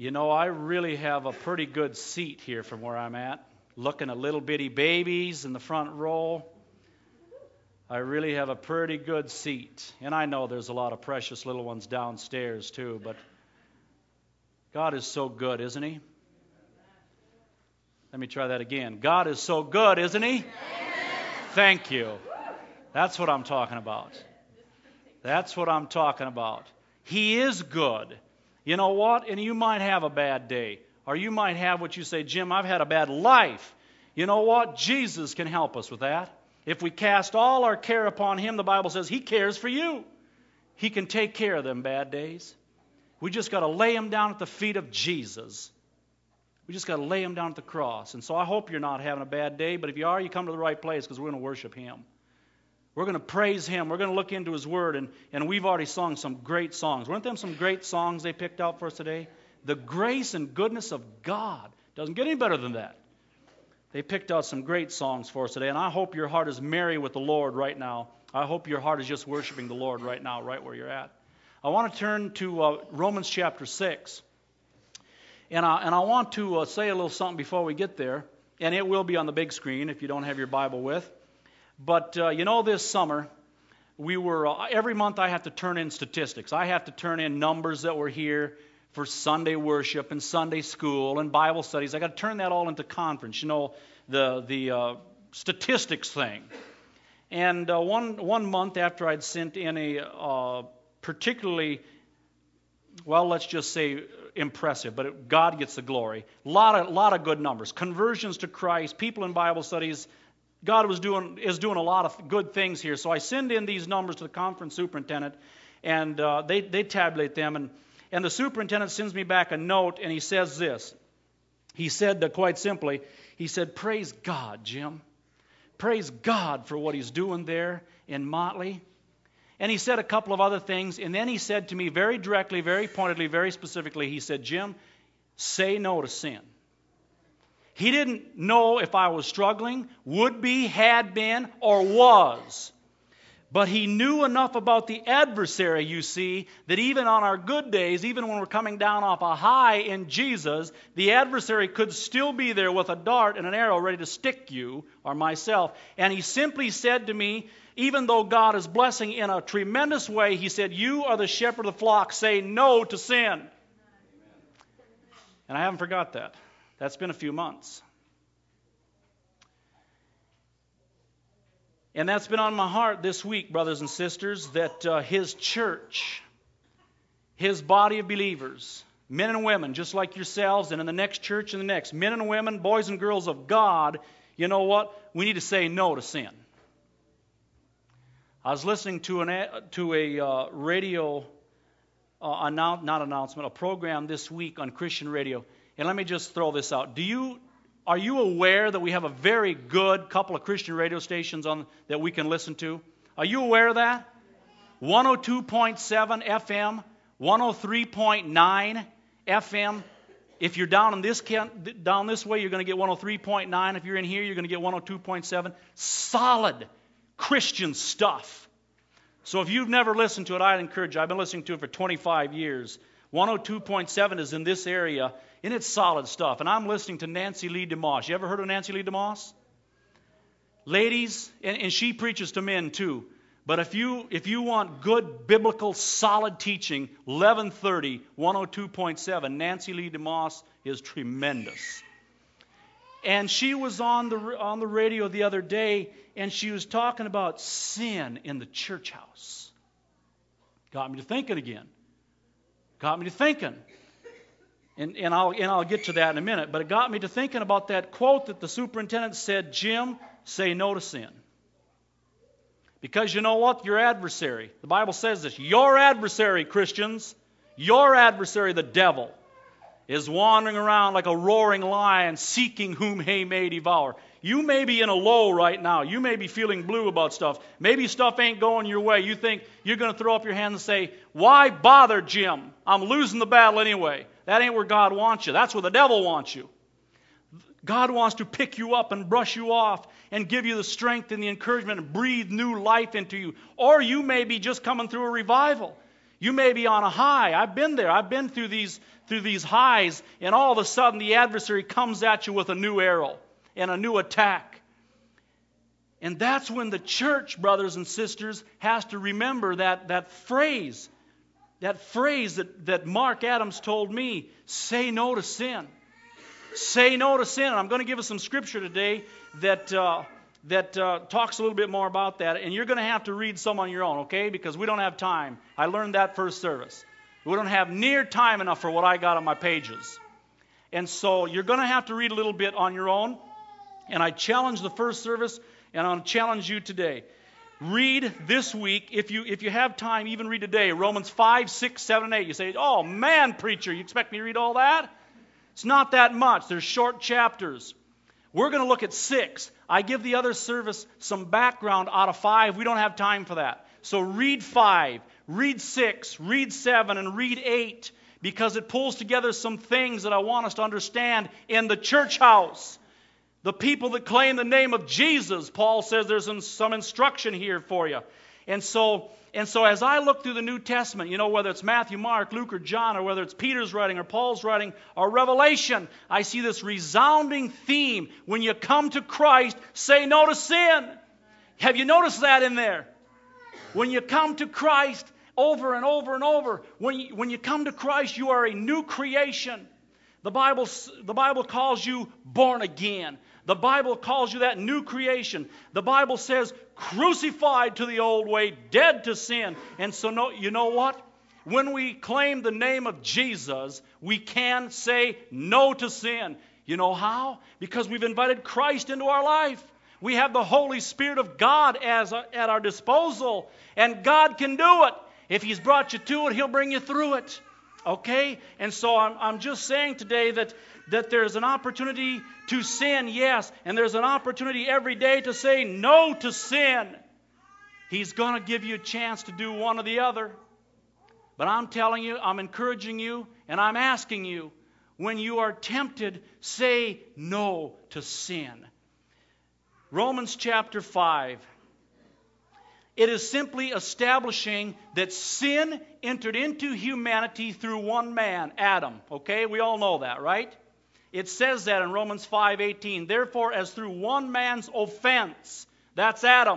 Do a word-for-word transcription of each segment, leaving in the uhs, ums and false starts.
You know, I really have a pretty good seat here from where I'm at. Looking at little bitty babies in the front row. I really have a pretty good seat. And I know there's a lot of precious little ones downstairs too, but God is so good, isn't He? Let me try that again. God is so good, isn't He? Thank you. That's what I'm talking about. That's what I'm talking about. He is good. You know what? And you might have a bad day. Or you might have what you say, Jim, I've had a bad life. You know what? Jesus can help us with that. If we cast all our care upon Him, the Bible says He cares for you. He can take care of them bad days. We just got to lay them down at the feet of Jesus. We just got to lay them down at the cross. And so I hope you're not having a bad day, but if you are, you come to the right place because we're going to worship Him. We're going to praise Him. We're going to look into His Word, and, and we've already sung some great songs. Weren't them some great songs they picked out for us today? The grace and goodness of God. Doesn't get any better than that. They picked out some great songs for us today, and I hope your heart is merry with the Lord right now. I hope your heart is just worshiping the Lord right now, right where you're at. I want to turn to uh, Romans chapter six, and I, and I want to uh, say a little something before we get there, and it will be on the big screen if you don't have your Bible with. But, uh, you know, this summer, we were, uh, every month I have to turn in statistics. I have to turn in numbers that were here for Sunday worship and Sunday school and Bible studies. I got to turn that all into conference, you know, the the uh, statistics thing. And uh, one one month after I'd sent in a uh, particularly, well, let's just say impressive, but it, God gets the glory. A lot of, lot of good numbers. Conversions to Christ, people in Bible studies. God was doing is doing a lot of good things here. So I send in these numbers to the conference superintendent, and uh, they, they tabulate them. And, and the superintendent sends me back a note, and he says this. He said, uh, quite simply, he said, praise God, Jim. Praise God for what He's doing there in Motley. And he said a couple of other things, and then he said to me very directly, very pointedly, very specifically, he said, Jim, say no to sin. He didn't know if I was struggling, would be, had been, or was. But he knew enough about the adversary, you see, that even on our good days, even when we're coming down off a high in Jesus, the adversary could still be there with a dart and an arrow ready to stick you or myself. And he simply said to me, even though God is blessing in a tremendous way, he said, you are the shepherd of the flock, say no to sin. And I haven't forgot that. That's been a few months. And that's been on my heart this week, brothers and sisters, that uh, His church, His body of believers, men and women, just like yourselves, and in the next church and the next, men and women, boys and girls of God, you know what? We need to say no to sin. I was listening to, an, to a uh, radio, uh, annou- not announcement, a program this week on Christian radio. And let me just throw this out. Do you, are you aware that we have a very good couple of Christian radio stations on that we can listen to? Are you aware of that? one oh two point seven F M, one oh three point nine F M. If you're down in this down this way, you're going to get one oh three point nine. If you're in here, you're going to get one oh two point seven. Solid Christian stuff. So if you've never listened to it, I'd encourage you. I've been listening to it for twenty-five years. one oh two point seven is in this area, and it's solid stuff. And I'm listening to Nancy Lee DeMoss. You ever heard of Nancy Lee DeMoss? Ladies, and, and she preaches to men too. But if you if you want good, biblical, solid teaching, eleven thirty, one oh two point seven, Nancy Lee DeMoss is tremendous. And she was on the on the radio the other day, and she was talking about sin in the church house. Got me to thinking again. Got me to thinking. And, and, I'll, and I'll get to that in a minute. But it got me to thinking about that quote that the superintendent said, Jim, say no to sin. Because you know what? Your adversary, the Bible says this, your adversary, Christians, your adversary, the devil, is wandering around like a roaring lion seeking whom he may devour. You may be in a low right now. You may be feeling blue about stuff. Maybe stuff ain't going your way. You think you're going to throw up your hands and say, why bother, Jim? I'm losing the battle anyway. That ain't where God wants you. That's where the devil wants you. God wants to pick you up and brush you off and give you the strength and the encouragement and breathe new life into you. Or you may be just coming through a revival. You may be on a high. I've been there. I've been through these through these highs, and all of a sudden the adversary comes at you with a new arrow and a new attack. And that's when the church, brothers and sisters, has to remember that, that phrase, that phrase that, that Mark Adams told me, say no to sin. Say no to sin. And I'm going to give us some scripture today that uh, that uh, talks a little bit more about that. And you're going to have to read some on your own, okay? Because we don't have time. I learned that first service. We don't have near time enough for what I got on my pages. And so you're going to have to read a little bit on your own. And I challenged the first service, and I'll challenge you today. Read this week, if you if you have time, even read today, Romans five, six, seven, and eight. You say, oh man, preacher, you expect me to read all that? It's not that much. There's short chapters. We're going to look at six. I give the other service some background out of five. We don't have time for that. So read five, read six, read seven, and read eight, because it pulls together some things that I want us to understand in the church house. The people that claim the name of Jesus, Paul says there's some, some instruction here for you. And so, and so as I look through the New Testament, you know, whether it's Matthew, Mark, Luke, or John, or whether it's Peter's writing or Paul's writing or Revelation, I see this resounding theme. When you come to Christ, say no to sin. Have you noticed that in there? When you come to Christ, over and over and over, when you, when you come to Christ, you are a new creation. The Bible, the Bible calls you born again. The Bible calls you that new creation. The Bible says crucified to the old way, dead to sin. And so no, you know what? When we claim the name of Jesus, we can say no to sin. You know how? Because we've invited Christ into our life. We have the Holy Spirit of God as a, at our disposal. And God can do it. If He's brought you to it, He'll bring you through it. Okay? And so I'm, I'm just saying today that, that there's an opportunity to sin, yes, and there's an opportunity every day to say no to sin. He's going to give you a chance to do one or the other. But I'm telling you, I'm encouraging you, and I'm asking you, when you are tempted, say no to sin. Romans chapter five. It is simply establishing that sin entered into humanity through one man, Adam. Okay, we all know that, right? It says that in Romans five eighteen. Therefore, as through one man's offense, that's Adam,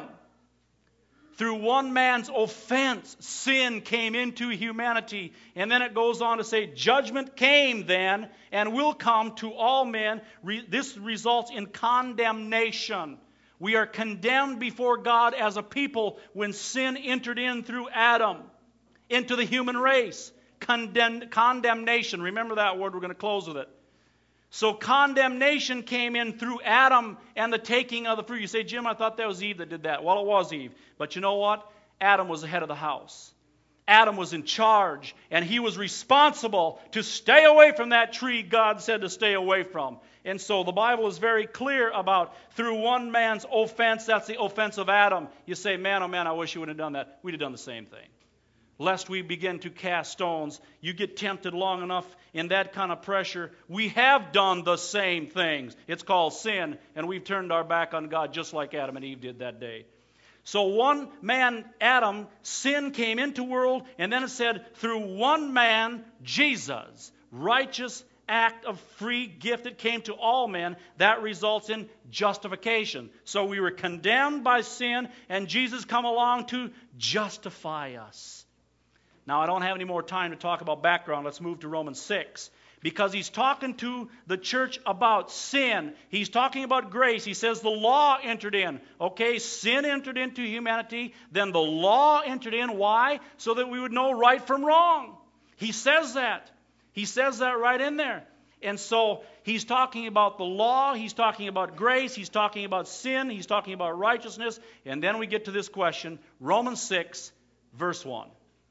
through one man's offense, sin came into humanity. And then it goes on to say, judgment came then and will come to all men. Re- this results in condemnation. We are condemned before God as a people when sin entered in through Adam into the human race. Condemn- condemnation. Remember that word. We're going to close with it. So condemnation came in through Adam and the taking of the fruit. You say, Jim, I thought that was Eve that did that. Well, it was Eve. But you know what? Adam was the head of the house. Adam was in charge, and he was responsible to stay away from that tree God said to stay away from. And so the Bible is very clear about through one man's offense, that's the offense of Adam. You say, man, oh man, I wish you would have done that. We'd have done the same thing. Lest we begin to cast stones. You get tempted long enough in that kind of pressure. We have done the same things. It's called sin, and we've turned our back on God just like Adam and Eve did that day. So one man, Adam, sin came into the world, and then it said, through one man, Jesus, righteous act of free gift that came to all men, that results in justification. So we were condemned by sin, and Jesus come along to justify us. Now, I don't have any more time to talk about background. Let's move to Romans six. Because he's talking to the church about sin. He's talking about grace. He says the law entered in. Okay, sin entered into humanity. Then the law entered in. Why? So that we would know right from wrong. He says that. He says that right in there. And so he's talking about the law. He's talking about grace. He's talking about sin. He's talking about righteousness. And then we get to this question. Romans six, verse one.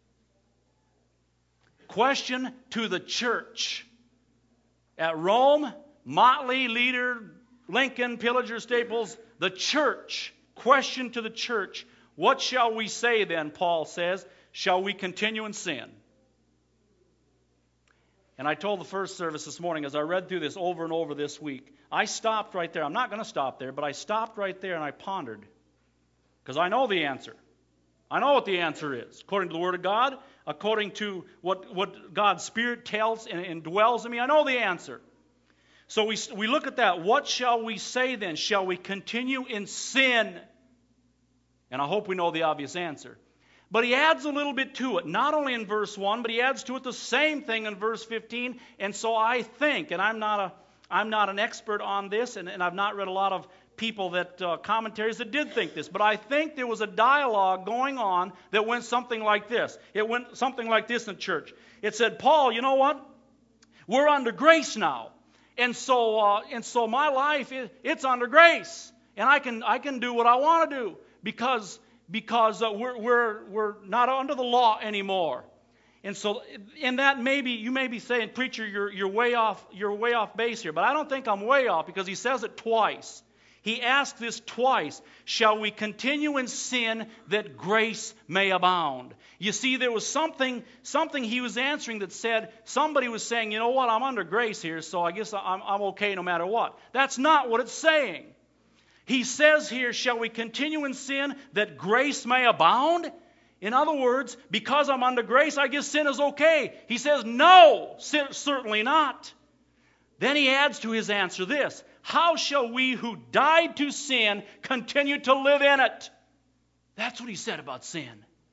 Question to the church. At Rome, Motley, Leader, Lincoln, Pillager, Staples, the church. Question to the church. What shall we say then, Paul says? Shall we continue in sin? And I told the first service this morning, as I read through this over and over this week, I stopped right there. I'm not going to stop there, but I stopped right there and I pondered. Because I know the answer. I know what the answer is. According to the Word of God, according to what, what God's Spirit tells and, and dwells in me, I know the answer. So we, we look at that. What shall we say then? Shall we continue in sin? And I hope we know the obvious answer. But he adds a little bit to it, not only in verse one, but he adds to it the same thing in verse fifteen. And so I think, and I'm not a, I'm not an expert on this, and, and I've not read a lot of people that uh, commentaries that did think this, but I think there was a dialogue going on that went something like this. It went something like this in church. It said, Paul, you know what? We're under grace now, and so uh, and so my life is, it's under grace, and I can I can do what I want to do because because uh, we're we're we're not under the law anymore. And so in that, maybe you may be saying, preacher, you're you're way off you're way off base here, but I don't think I'm way off, because he says it twice. He asked this twice. Shall we continue in sin that grace may abound? You see, there was something something he was answering that said, somebody was saying, you know what, I'm under grace here, so I guess I'm, I'm okay no matter what. That's not what it's saying. He says here, shall we continue in sin that grace may abound? In other words, because I'm under grace, I guess sin is okay. He says, no, certainly not. Then he adds to his answer this: how shall we who died to sin continue to live in it? That's what he said about sin.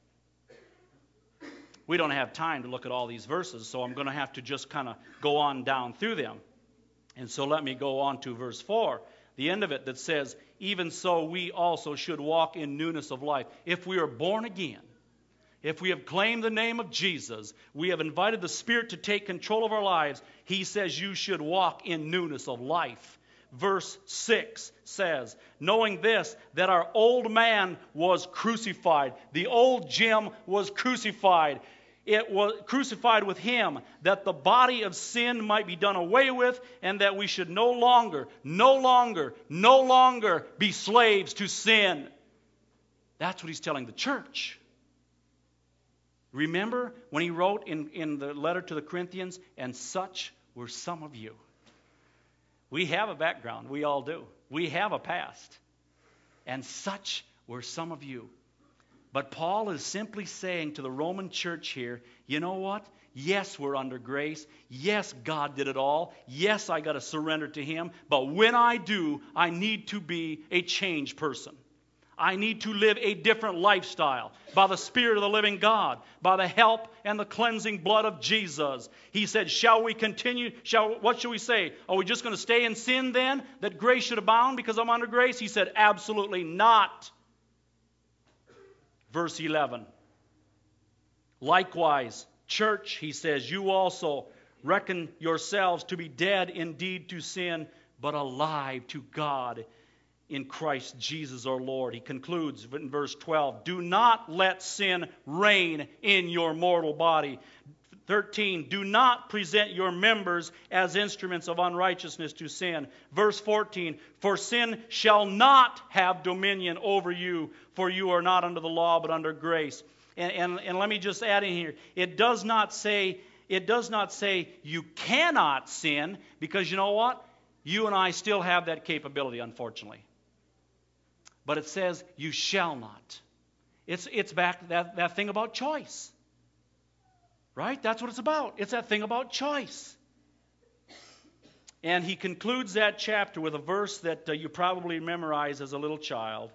We don't have time to look at all these verses, so I'm going to have to just kind of go on down through them. And so let me go on to verse four, the end of it, that says, even so we also should walk in newness of life. If we are born again, if we have claimed the name of Jesus, we have invited the Spirit to take control of our lives, he says you should walk in newness of life. Verse six says, knowing this, that our old man was crucified. The old Jim was crucified. It was crucified with him, that the body of sin might be done away with, and that we should no longer, no longer, no longer be slaves to sin. That's what he's telling the church. Remember when he wrote in, in the letter to the Corinthians, and such were some of you. We have a background. We all do. We have a past. And such were some of you. But Paul is simply saying to the Roman church here, you know what? Yes, we're under grace. Yes, God did it all. Yes, I got to surrender to him. But when I do, I need to be a changed person. I need to live a different lifestyle by the Spirit of the living God, by the help and the cleansing blood of Jesus. He said, shall we continue? Shall What should we say? Are we just going to stay in sin then, that grace should abound because I'm under grace? He said, absolutely not. Verse eleven. Likewise, church, he says, you also reckon yourselves to be dead indeed to sin, but alive to God in Christ Jesus our Lord. He concludes in verse twelve, do not let sin reign in your mortal body. thirteen, do not present your members as instruments of unrighteousness to sin. Verse fourteen, for sin shall not have dominion over you, for you are not under the law but under grace. And, and, and let me just add in here, it does not say, it does not say you cannot sin, because you know what? You and I still have that capability, unfortunately. But it says, you shall not. It's it's back that, that thing about choice. Right? That's what it's about. It's that thing about choice. And he concludes that chapter with a verse that uh, you probably memorized as a little child,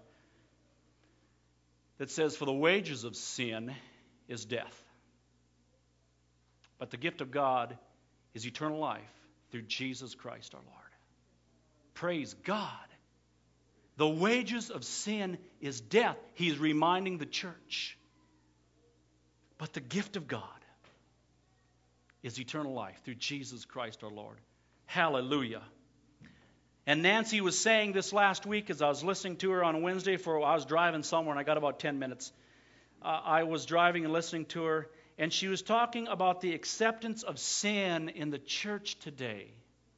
that says, for the wages of sin is death, but the gift of God is eternal life through Jesus Christ our Lord. Praise God. The wages of sin is death. He's reminding the church. But the gift of God is eternal life through Jesus Christ our Lord. Hallelujah. And Nancy was saying this last week as I was listening to her on Wednesday. For I was driving somewhere and I got about ten minutes. Uh, I was driving and listening to her, and she was talking about the acceptance of sin in the church today.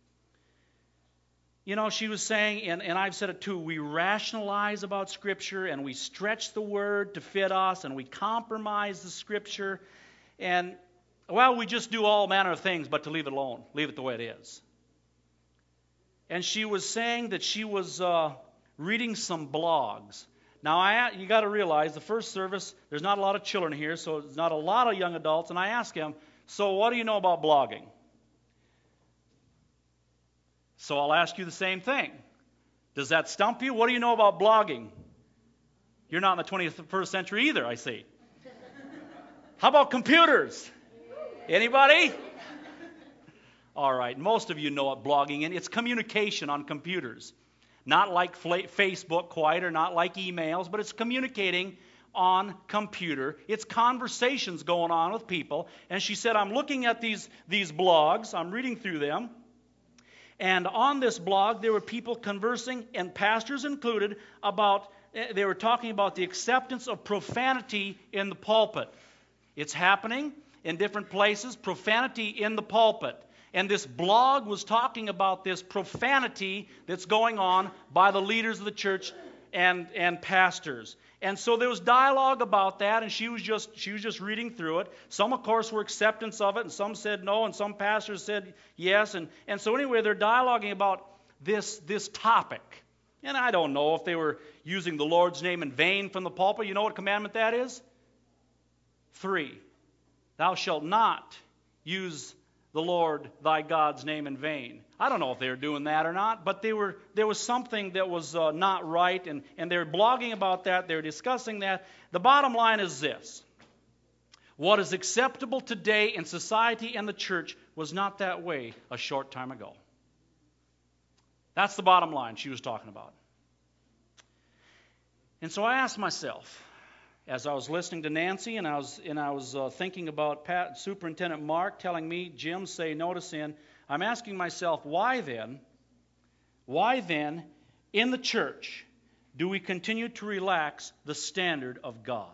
You know, she was saying, and, and I've said it too, we rationalize about Scripture, and we stretch the Word to fit us, and we compromise the Scripture, and, well, we just do all manner of things, but to leave it alone, leave it the way it is. And she was saying that she was uh, reading some blogs. Now, I, you got to realize the first service, there's not a lot of children here, so there's not a lot of young adults. And I asked him, so what do you know about blogging? So I'll ask you the same thing. Does that stump you? What do you know about blogging? You're not in the twenty-first century either, I see. How about computers? Anybody? All right, most of you know what blogging is. It's communication on computers. Not like Facebook quite, or not like emails, but it's communicating on computer. It's conversations going on with people. And she said, I'm looking at these, these blogs. I'm reading through them. And on this blog, there were people conversing, and pastors included, about, they were talking about the acceptance of profanity in the pulpit. It's happening in different places, profanity in the pulpit. And this blog was talking about this profanity that's going on by the leaders of the church and, and pastors. And so there was dialogue about that, and she was just she was just reading through it. Some, of course, were acceptance of it, and some said no, and some pastors said yes. And, and so anyway, they're dialoguing about this, this topic. And I don't know if they were using the Lord's name in vain from the pulpit. You know what commandment that is? Three. Thou shalt not use the Lord thy God's name in vain. I don't know if they were doing that or not, but they were. There was something that was uh, not right, and, and they were blogging about that. They were discussing that. The bottom line is this. What is acceptable today in society and the church was not that way a short time ago. That's the bottom line she was talking about. And so I asked myself, as I was listening to Nancy, and I was and I was uh, thinking about Pat, Superintendent Mark telling me, Jim, say no to sin, I'm asking myself, why then, why then, in the church, do we continue to relax the standard of God?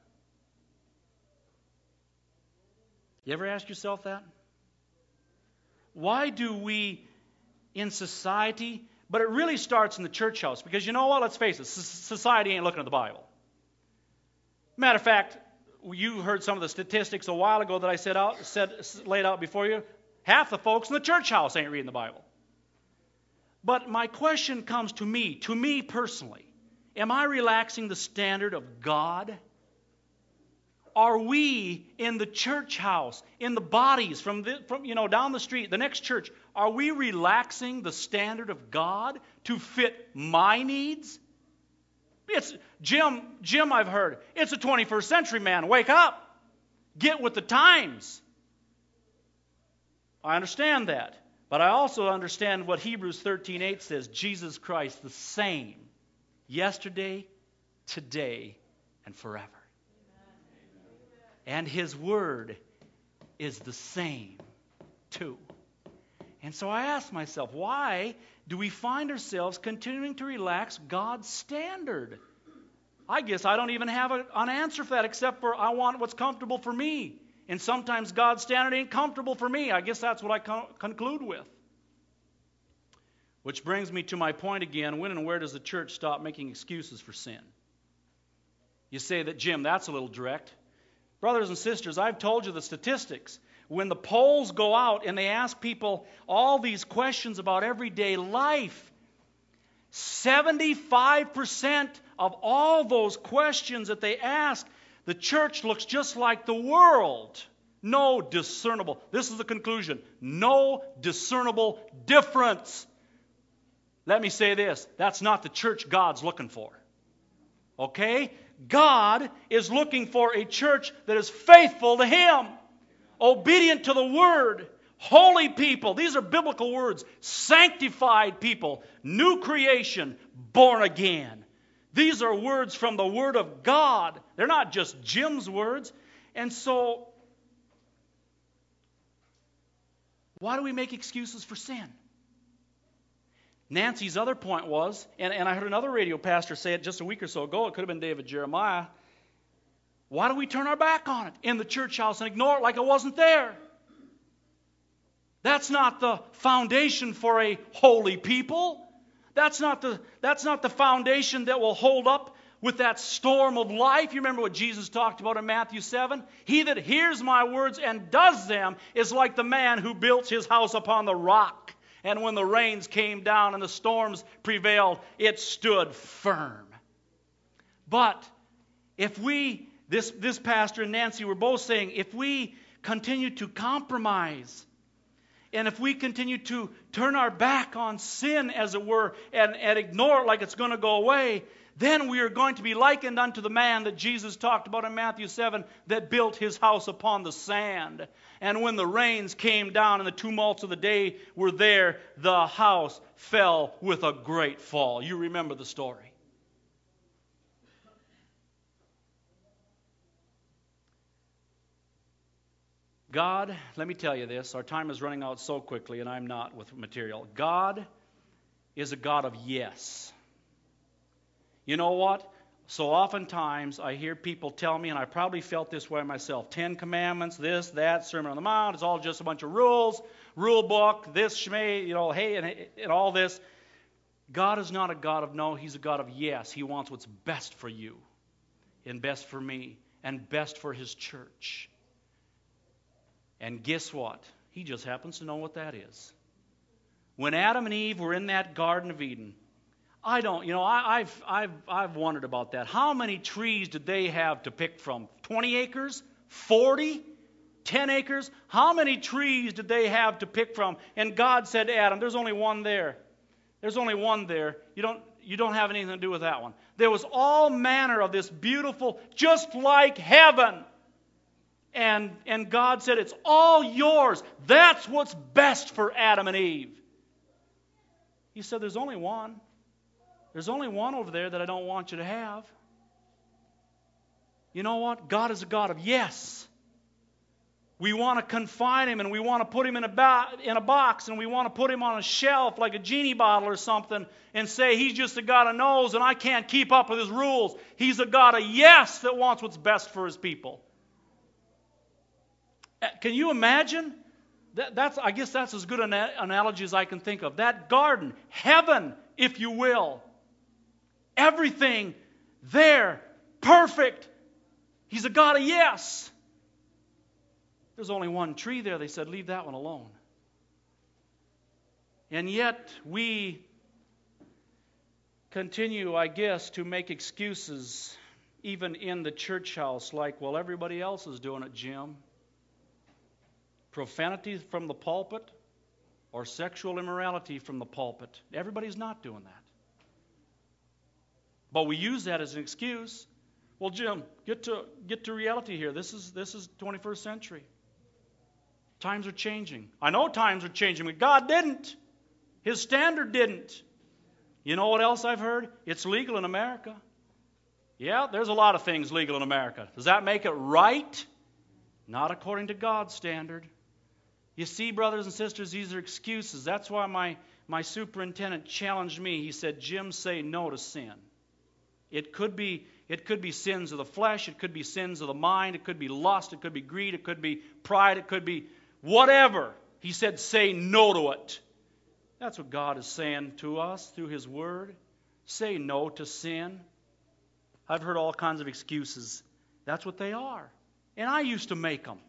You ever ask yourself that? Why do we, in society, but it really starts in the church house, because you know what, let's face it, society ain't looking at the Bible. Matter of fact, you heard some of the statistics a while ago that I said out, said, laid out before you. Half the folks in the church house ain't reading the Bible. But my question comes to me, to me personally. Am I relaxing the standard of God? Are we in the church house, in the bodies, from, the, from you know down the street, the next church, are we relaxing the standard of God to fit my needs? It's Jim, Jim, I've heard, it's a twenty-first century, man. Wake up. Get with the times. I understand that. But I also understand what Hebrews thirteen eight says. Jesus Christ the same yesterday, today, and forever. And His Word is the same too. And so I ask myself, why do we find ourselves continuing to relax God's standard? I guess I don't even have a, an answer for that, except for I want what's comfortable for me. And sometimes God's standard ain't comfortable for me. I guess that's what I con- conclude with. Which brings me to my point again. When and where does the church stop making excuses for sin? You say that, Jim, that's a little direct. Brothers and sisters, I've told you the statistics. When the polls go out and they ask people all these questions about everyday life, seventy-five percent of all those questions that they ask, the church looks just like the world. No discernible, this is the conclusion, no discernible difference. Let me say this, that's not the church God's looking for. Okay? God is looking for a church that is faithful to Him, obedient to the Word, holy people. These are biblical words. Sanctified people, new creation, born again. These are words from the Word of God. They're not just Jim's words. And so, why do we make excuses for sin? Nancy's other point was, and, and I heard another radio pastor say it just a week or so ago, it could have been David Jeremiah, why do we turn our back on it in the church house and ignore it like it wasn't there? That's not the foundation for a holy people. That's not the, that's not the foundation that will hold up with that storm of life. You remember what Jesus talked about in Matthew seven? He that hears my words and does them is like the man who built his house upon the rock. And when the rains came down and the storms prevailed, it stood firm. But if we, this, this pastor and Nancy were both saying, if we continue to compromise, and if we continue to turn our back on sin, as it were, and, and ignore it like it's going to go away, then we are going to be likened unto the man that Jesus talked about in Matthew seven that built his house upon the sand. And when the rains came down and the tumults of the day were there, the house fell with a great fall. You remember the story. God, let me tell you this. Our time is running out so quickly, and I'm not with material. God is a God of yes. You know what? So oftentimes I hear people tell me, and I probably felt this way myself, Ten Commandments, this, that, Sermon on the Mount, it's all just a bunch of rules, rule book, this, shmay, you know, hey, and, and all this. God is not a God of no, He's a God of yes. He wants what's best for you, and best for me, and best for His church. And guess what? He just happens to know what that is. When Adam and Eve were in that Garden of Eden, I don't, you know, I, I've, I've, I've wondered about that. How many trees did they have to pick from? twenty acres? forty? ten acres? How many trees did they have to pick from? And God said to Adam, there's only one there. There's only one there. You don't, you don't have anything to do with that one. There was all manner of this beautiful, just like heaven. And, and God said, it's all yours. That's what's best for Adam and Eve. He said, there's only one. There's only one over there that I don't want you to have. You know what? God is a God of yes. We want to confine Him, and we want to put Him in a, ba- in a box, and we want to put Him on a shelf like a genie bottle or something and say He's just a God of no's and I can't keep up with His rules. He's a God of yes that wants what's best for His people. Can you imagine? That, that's, I guess that's as good an analogy as I can think of. That garden, heaven, if you will. Everything there, perfect. He's a God of yes. There's only one tree there. They said, leave that one alone. And yet we continue, I guess, to make excuses even in the church house like, well, everybody else is doing it, Jim. Profanity from the pulpit or sexual immorality from the pulpit. Everybody's not doing that. But we use that as an excuse. Well, Jim, get to get to reality here. This is this is twenty-first century. Times are changing. I know times are changing, but God didn't. His standard didn't. You know what else I've heard? It's legal in America. Yeah, there's a lot of things legal in America. Does that make it right? Not according to God's standard. You see, brothers and sisters, these are excuses. That's why my, my superintendent challenged me. He said, Jim, say no to sin. It could be it could be sins of the flesh. It could be sins of the mind. It could be lust. It could be greed. It could be pride. It could be whatever. He said, say no to it. That's what God is saying to us through His Word. Say no to sin. I've heard all kinds of excuses. That's what they are. And I used to make them.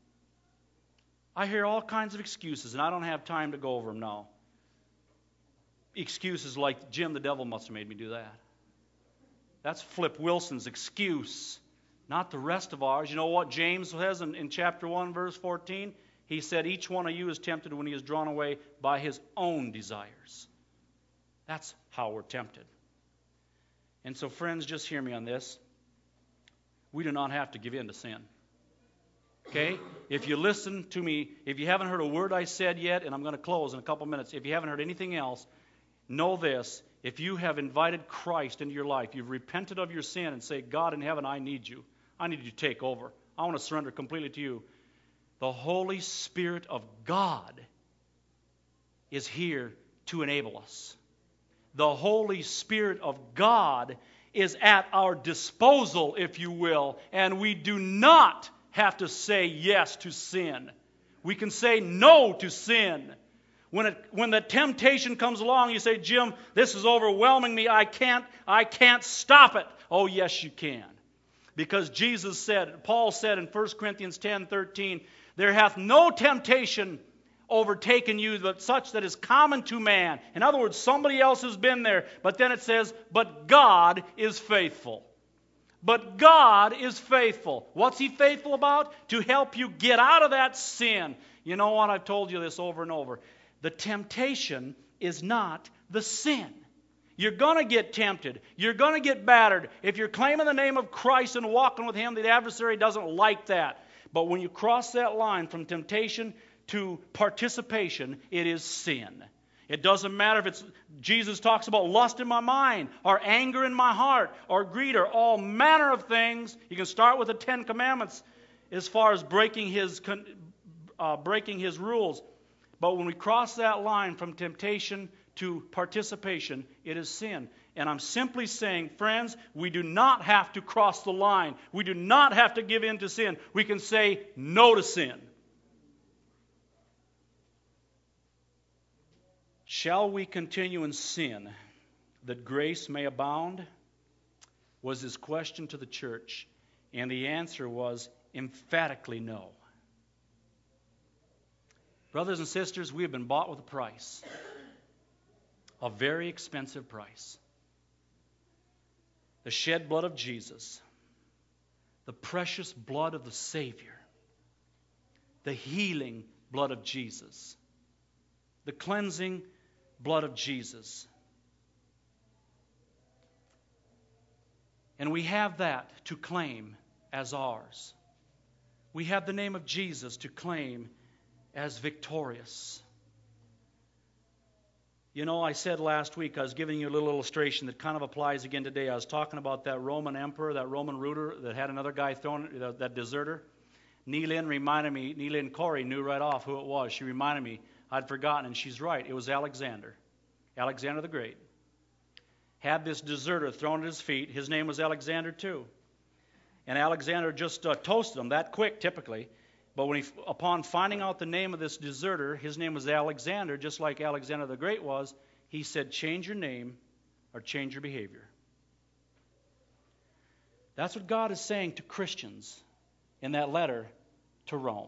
I hear all kinds of excuses, and I don't have time to go over them now. Excuses like, Jim, the devil must have made me do that. That's Flip Wilson's excuse, not the rest of ours. You know what James says in, in chapter one, verse fourteen? He said, each one of you is tempted when he is drawn away by his own desires. That's how we're tempted. And so, friends, just hear me on this. We do not have to give in to sin. Okay? If you listen to me, if you haven't heard a word I said yet, and I'm going to close in a couple minutes, if you haven't heard anything else, know this. If you have invited Christ into your life, you've repented of your sin and say, God in heaven, I need you. I need you to take over. I want to surrender completely to you. The Holy Spirit of God is here to enable us. The Holy Spirit of God is at our disposal, if you will, and we do not have to say yes to sin. We can say no to sin. When it, when the temptation comes along, you say, Jim, this is overwhelming me. I can't, I can't stop it. Oh, yes, you can. Because Jesus said, Paul said in First Corinthians ten thirteen, there hath no temptation overtaken you but such that is common to man. In other words, somebody else has been there. But then it says, but God is faithful. But God is faithful. What's He faithful about? To help you get out of that sin. You know what? I've told you this over and over. The temptation is not the sin. You're going to get tempted. You're going to get battered. If you're claiming the name of Christ and walking with Him, the adversary doesn't like that. But when you cross that line from temptation to participation, it is sin. It doesn't matter if it's, Jesus talks about lust in my mind, or anger in my heart, or greed, or all manner of things. You can start with the Ten Commandments as far as breaking His, uh, breaking His rules. But when we cross that line from temptation to participation, it is sin. And I'm simply saying, friends, we do not have to cross the line. We do not have to give in to sin. We can say no to sin. Shall we continue in sin that grace may abound? Was his question to the church. And the answer was emphatically no. Brothers and sisters, we have been bought with a price. A very expensive price. The shed blood of Jesus. The precious blood of the Savior. The healing blood of Jesus. The cleansing blood of Jesus. And we have that to claim as ours. We have the name of Jesus to claim as victorious. You know, I said last week, I was giving you a little illustration that kind of applies again today. I was talking about that Roman emperor, that Roman ruler that had another guy thrown, that, that deserter. Neelin reminded me, Neelin Corey knew right off who it was. She reminded me, I'd forgotten, and she's right. It was Alexander. Alexander the Great. Had this deserter thrown at his feet. His name was Alexander too. And Alexander just uh, toasted him that quick, typically. But when he, upon finding out the name of this deserter, his name was Alexander, just like Alexander the Great was, he said, change your name or change your behavior. That's what God is saying to Christians in that letter to Rome.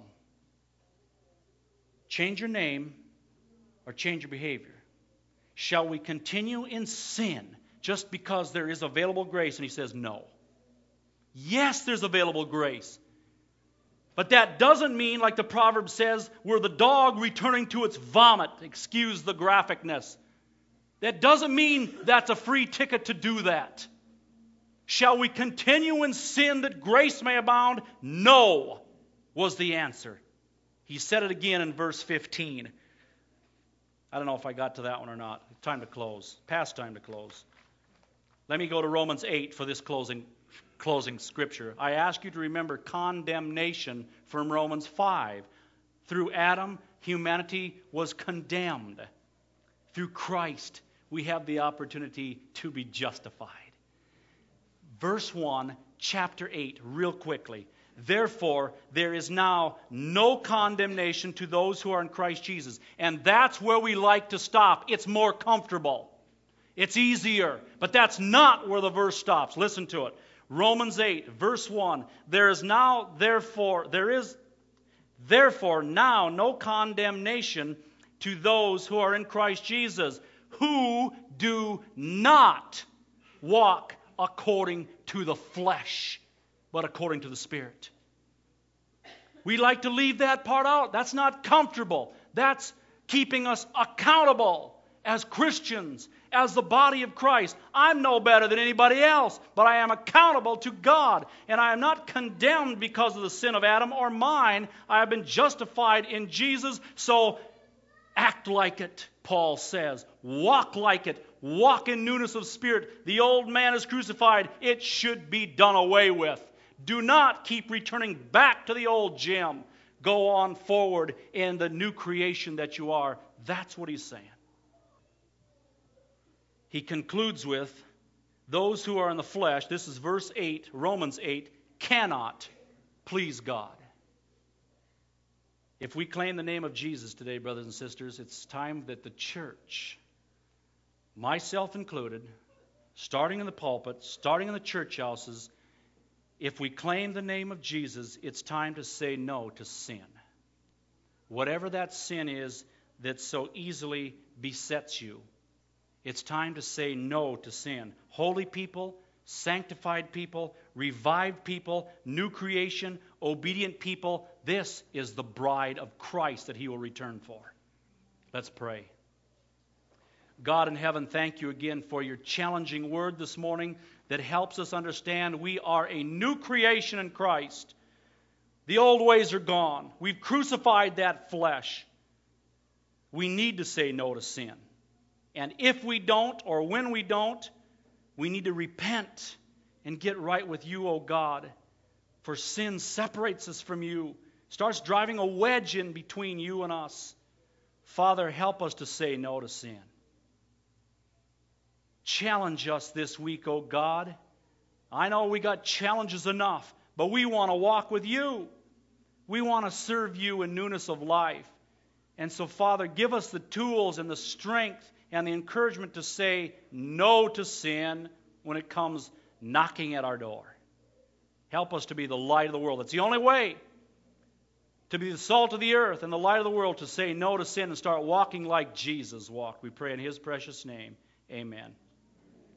Change your name or change your behavior. Shall we continue in sin just because there is available grace? And he says, no. Yes, there's available grace. But that doesn't mean, like the proverb says, we're the dog returning to its vomit. Excuse the graphicness. That doesn't mean that's a free ticket to do that. Shall we continue in sin that grace may abound? No, was the answer. He said it again in verse fifteen. I don't know if I got to that one or not. Time to close. Past time to close. Let me go to Romans eight for this closing closing scripture. I ask you to remember condemnation from Romans five. Through Adam, humanity was condemned. Through Christ, we have the opportunity to be justified. Verse one, chapter eight, real quickly. Therefore, there is now no condemnation to those who are in Christ Jesus. And that's where we like to stop. It's more comfortable. It's easier. But that's not where the verse stops. Listen to it. Romans eight, verse one. There is now, therefore, there is, therefore, now no condemnation to those who are in Christ Jesus, who do not walk according to the flesh, but according to the Spirit. We like to leave that part out. That's not comfortable. That's keeping us accountable as Christians, as the body of Christ. I'm no better than anybody else, but I am accountable to God. And I am not condemned because of the sin of Adam or mine. I have been justified in Jesus, so act like it, Paul says. Walk like it. Walk in newness of spirit. The old man is crucified. It should be done away with. Do not keep returning back to the old Jim. Go on forward in the new creation that you are. That's what he's saying. He concludes with, those who are in the flesh, this is verse eight, Romans eight, cannot please God. If we claim the name of Jesus today, brothers and sisters, it's time that the church, myself included, starting in the pulpit, starting in the church houses, if we claim the name of Jesus, it's time to say no to sin. Whatever that sin is that so easily besets you, it's time to say no to sin. Holy people, sanctified people, revived people, new creation, obedient people. This is the bride of Christ that he will return for. Let's pray. God in heaven, thank you again for your challenging word this morning that helps us understand we are a new creation in Christ. The old ways are gone. We've crucified that flesh. We need to say no to sin. And if we don't, or when we don't, we need to repent and get right with you, O God. For sin separates us from you, starts driving a wedge in between you and us. Father, help us to say no to sin. Challenge us this week, O God. I know we got challenges enough, but we want to walk with you. We want to serve you in newness of life. And so, Father, give us the tools and the strength and the encouragement to say no to sin when it comes knocking at our door. Help us to be the light of the world. It's the only way to be the salt of the earth and the light of the world, to say no to sin and start walking like Jesus walked. We pray in his precious name. Amen.